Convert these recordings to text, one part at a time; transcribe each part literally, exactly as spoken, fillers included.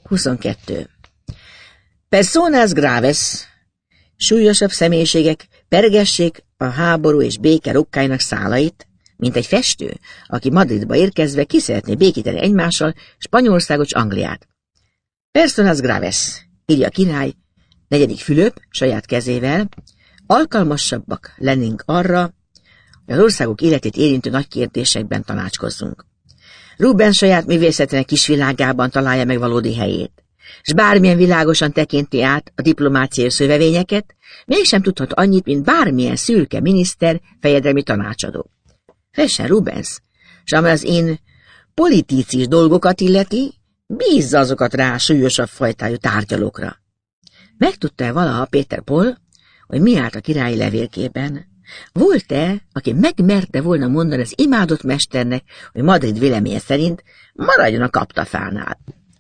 huszonkettő. Personas graves, súlyosabb személyiségek pergessék a háború és béke rokkáinak szálait, mint egy festő, aki Madridba érkezve ki szeretné békíteni egymással Spanyolországot és Angliát. Personas graves, írja a király, negyedik Fülöp saját kezével, alkalmasabbak lennénk arra, hogy az országok életét érintő nagy kérdésekben tanácskozzunk. Rubens saját művészetének kisvilágában találja meg valódi helyét, és bármilyen világosan tekinti át a diplomáciai szövevényeket, mégsem tudhat annyit, mint bármilyen szürke miniszter, fejedelmi tanácsadó. Fessen Rubens, és amely az én politicis dolgokat illeti, bízza azokat rá a súlyosabb fajtájú tárgyalókra. Megtudta-e valaha Péter Paul, hogy mi állt a királyi levélkében? Volt-e, aki megmerte volna mondani az imádott mesternek, hogy Madrid véleménye szerint maradjon a kaptafánál?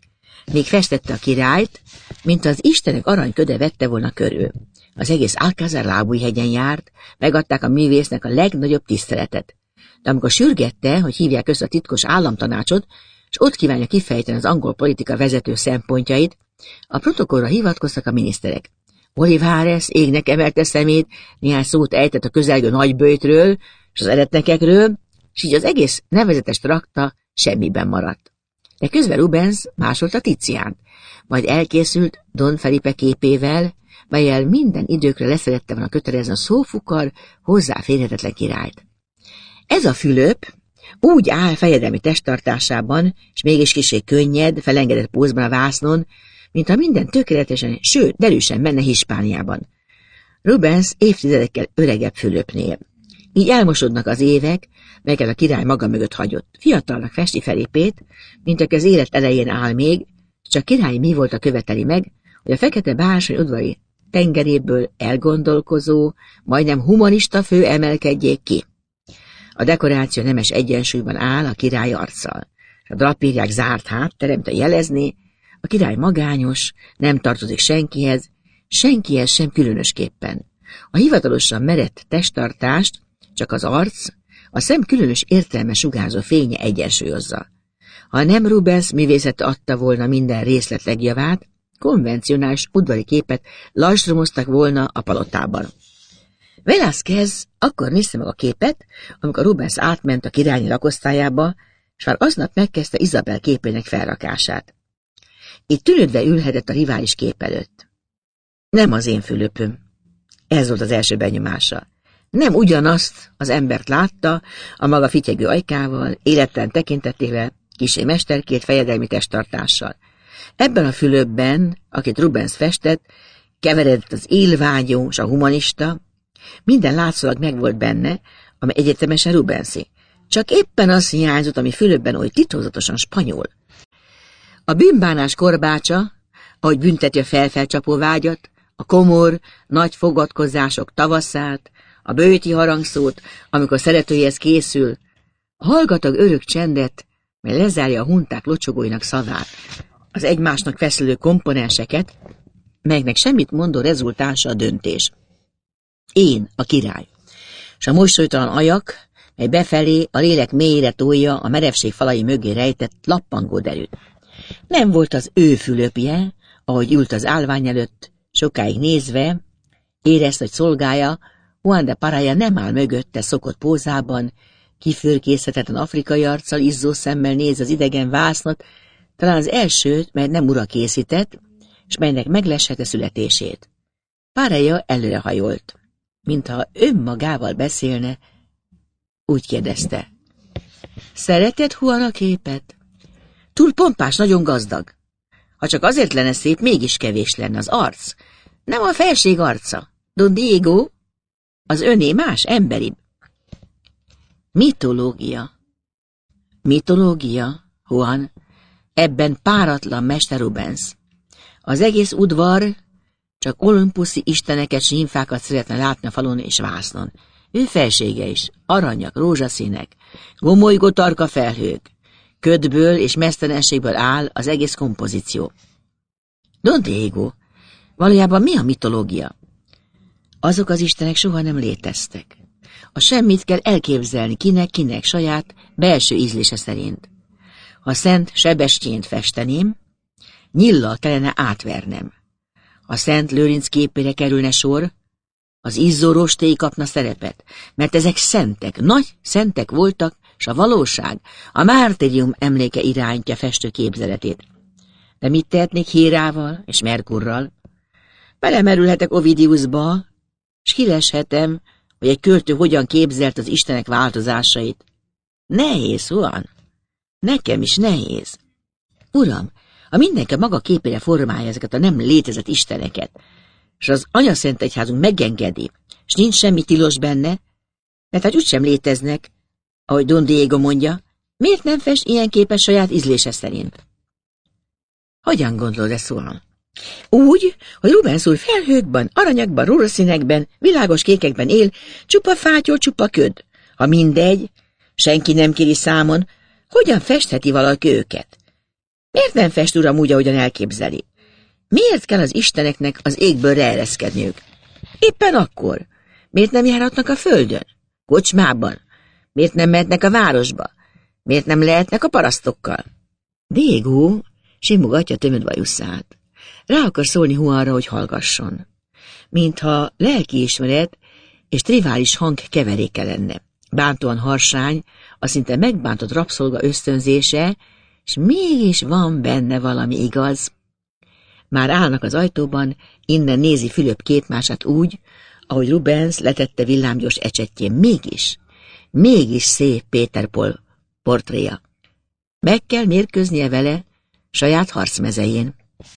Még festette a királyt, mint az istenek aranyköde vette volna körül. Az egész Alcázar lábújhegyen járt, megadták a művésznek a legnagyobb tiszteletet. De amikor sürgette, hogy hívják össze a titkos államtanácsot, és ott kívánja kifejteni az angol politika vezető szempontjait, a protokollra hivatkoztak a miniszterek. Olivares égnek emelte szemét, néhány szót ejtett a közelgő nagyböjtről és az eretnekekről, és így az egész nevezetes trakta semmiben maradt. De közben Rubens másolta Tiziánt, majd elkészült Don Felipe képével, melyel minden időkre leszerette volna kötelezni a szófukar hozzáférhetetlen királyt. Ez a Fülöp úgy áll fejedelmi testtartásában, és mégis kissé könnyed, felengedett pózban a vásznon, mintha minden tökéletesen, sőt, derűsen menne Hispániában. Rubens évtizedekkel öregebb Fülöpnél. Így elmosodnak az évek, melyeket a király maga mögött hagyott. Fiatalnak festi Felipét, mint aki az élet elején áll még, csak király mi volt a követeli meg, hogy a fekete bársony udvari tengeréből elgondolkozó, majdnem humanista fő emelkedjék ki. A dekoráció nemes egyensúlyban áll a király arccal. A drapírják zárt háttere, mint a jelezni, a király magányos, nem tartozik senkihez, senkihez sem különösképpen. A hivatalosan merett testtartást csak az arc, a szem különös értelme sugárzó fénye egyensúlyozza. Ha nem Rubens művészete adta volna minden részlet legjavát, konvencionális udvari képet lajstromoztak volna a palotában. Velázquez akkor nézte meg a képet, amikor Rubens átment a királyi lakosztályába, és már aznap megkezdte Izabel képének felrakását. Itt tűnődve ülhetett a rivális kép előtt. Nem az én Fülöpöm. Ez volt az első benyomása. Nem ugyanazt az embert látta, a maga fityegő ajkával, élettelen tekintetével, kissé mesterkét fejedelmi testtartással. Ebben a Fülöpben, akit Rubens festett, keveredett az élvágyó és a humanista, minden látszólag megvolt benne, ami egyetemesen Rubensi. Csak éppen az hiányzott, ami Fülöpben oly titokzatosan spanyol. A bűnbánás korbácsa, ahogy bünteti a felfelcsapó vágyat, a komor, nagy fogadkozások tavaszát, a bőti harangszót, amikor szeretőjéhez készül, a hallgatag örök csendet, mely lezárja a hunták locsogóinak szavát, az egymásnak feszülő komponenseket, melynek semmit mondó rezultása a döntés. Én, a király, és a mosolytalan ajak, mely befelé a lélek mélyére tolja a merevség falai mögé rejtett lappangó derűt. Nem volt az ő Fülöpje, ahogy ült az állvány előtt, sokáig nézve, érezte, hogy szolgája, Juan de Pareja nem áll mögötte szokott pózában, kifürkészhetetlen afrikai arccal, izzó szemmel néz az idegen vásznat, talán az elsőt, mely nem ura készített, és melynek megleshette születését. Pareja előrehajolt, mintha önmagával beszélne, úgy kérdezte. Szereted Juan a képet? Túl pompás, nagyon gazdag. Ha csak azért lenne szép, mégis kevés lenne az arc. Nem a felség arca. Don Diego, az öné más, emberibb. Mitológia. Mitológia, Juan, ebben páratlan mester Rubens. Az egész udvar csak olimpuszi isteneket s nyimfákat szeretne látni a falon és vásznon. Ő felsége is, aranyak, rózsaszínek, gomolygó tarka felhők. Ködből és mesztelenségből áll az egész kompozíció. Don Diego, valójában mi a mitológia? Azok az istenek soha nem léteztek. A semmit kell elképzelni kinek-kinek saját belső ízlése szerint. Ha Szent Sebestyént festeném, nyillal kellene átvernem. Ha Szent Lőrinc képére kerülne sor, az izzó rostély kapna szerepet, mert ezek szentek, nagy szentek voltak, s a valóság, a mártérium emléke irányítja festő képzeletét. De mit tehetnék Hérával és Merkurral? Belemerülhetek Ovidiusba, s kileshetem, hogy egy költő hogyan képzelt az istenek változásait. Nehéz, Juan. Nekem is nehéz. Uram, ha mindenki maga képére formálja ezeket a nem létezett isteneket, és az anyaszentegyházunk megengedi, és nincs semmi tilos benne, mert hát úgysem léteznek, ahogy Don Diego mondja, miért nem fest ilyen képes saját ízlése szerint? Hogyan gondolod ezt, Juan? Úgy, hogy Rubens úr felhőkben, aranyakban, rózsaszínekben, világos kékekben él, csupa fátyol, csupa köd. Ha mindegy, senki nem kéri számon, hogyan festheti valaki őket? Miért nem fest, uram, úgy, ahogyan elképzeli? Miért kell az isteneknek az égből reereszkedniük? Éppen akkor. Miért nem járhatnak a földön? Kocsmában? Miért nem mehetnek a városba? Miért nem lehetnek a parasztokkal? Diego simogatja tömött bajuszát. Rá akar szólni Juanra, hogy hallgasson. Mintha lelkiismeret és trivális hang keveréke lenne. Bántóan harsány, a szinte megbántott rabszolga ösztönzése, és mégis van benne valami igaz. Már állnak az ajtóban, innen nézi Fülöp kétmását úgy, ahogy Rubens letette villámgyors ecsetjén. Mégis, mégis szép Péter Paul portréja. Meg kell mérkőznie vele saját harcmezején.